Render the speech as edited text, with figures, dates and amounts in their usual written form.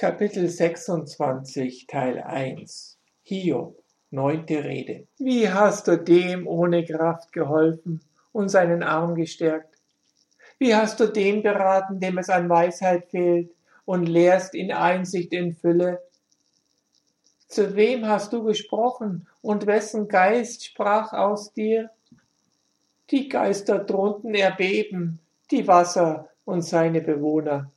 Kapitel 26, Teil 1 Hiob, 9. Rede. Wie hast du dem ohne Kraft geholfen und seinen Arm gestärkt? Wie hast du den beraten, dem es an Weisheit fehlt, und lehrst ihn Einsicht in Fülle? Zu wem hast du gesprochen, und wessen Geist sprach aus dir? Die Geister drunten erbeben, die Wasser und seine Bewohner.